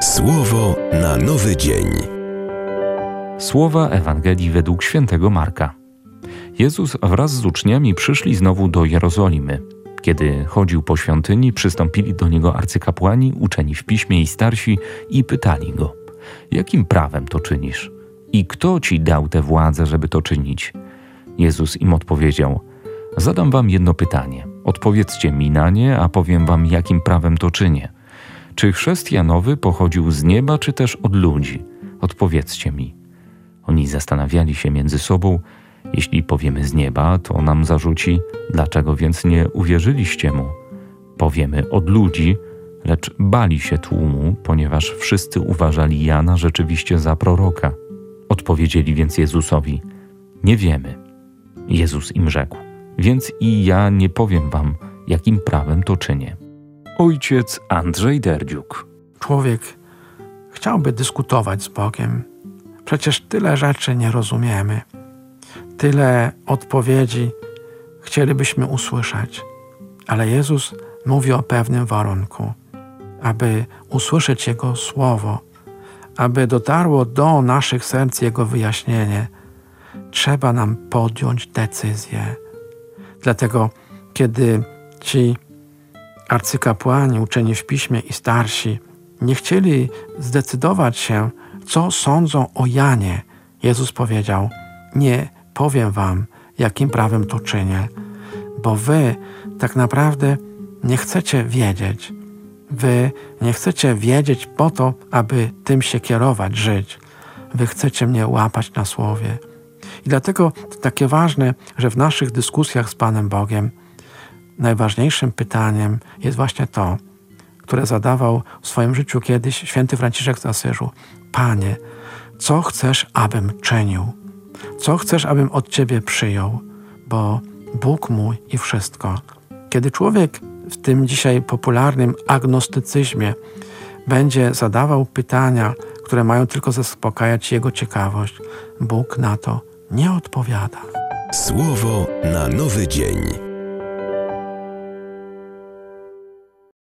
Słowo na nowy dzień. Słowa Ewangelii według świętego Marka. Jezus wraz z uczniami przyszli znowu do Jerozolimy. Kiedy chodził po świątyni, przystąpili do Niego arcykapłani, uczeni w piśmie i starsi i pytali Go: jakim prawem to czynisz? I kto Ci dał tę władzę, żeby to czynić? Jezus im odpowiedział: zadam Wam jedno pytanie. Odpowiedzcie mi na nie, a powiem Wam, jakim prawem to czynię. Czy chrzest Janowy pochodził z nieba, czy też od ludzi? Odpowiedzcie mi. Oni zastanawiali się między sobą: jeśli powiemy z nieba, to nam zarzuci: dlaczego więc nie uwierzyliście mu? Powiemy od ludzi, lecz bali się tłumu, ponieważ wszyscy uważali Jana rzeczywiście za proroka. Odpowiedzieli więc Jezusowi: nie wiemy. Jezus im rzekł: więc i ja nie powiem wam, jakim prawem to czynię. Ojciec Andrzej Derdziuk. Człowiek chciałby dyskutować z Bogiem. Przecież tyle rzeczy nie rozumiemy. Tyle odpowiedzi chcielibyśmy usłyszeć. Ale Jezus mówi o pewnym warunku. Aby usłyszeć Jego Słowo, aby dotarło do naszych serc Jego wyjaśnienie, trzeba nam podjąć decyzję. Dlatego, kiedy ci arcykapłani, uczeni w piśmie i starsi nie chcieli zdecydować się, co sądzą o Janie, Jezus powiedział: nie powiem wam, jakim prawem to czynię, bo wy tak naprawdę nie chcecie wiedzieć. Wy nie chcecie wiedzieć po to, aby tym się kierować, żyć. Wy chcecie mnie łapać na słowie. I dlatego to takie ważne, że w naszych dyskusjach z Panem Bogiem najważniejszym pytaniem jest właśnie to, które zadawał w swoim życiu kiedyś święty Franciszek z Asyżu: Panie, co chcesz, abym czynił? Co chcesz, abym od Ciebie przyjął? Bo Bóg mój i wszystko. Kiedy człowiek w tym dzisiaj popularnym agnostycyzmie będzie zadawał pytania, które mają tylko zaspokajać jego ciekawość, Bóg na to nie odpowiada. Słowo na nowy dzień.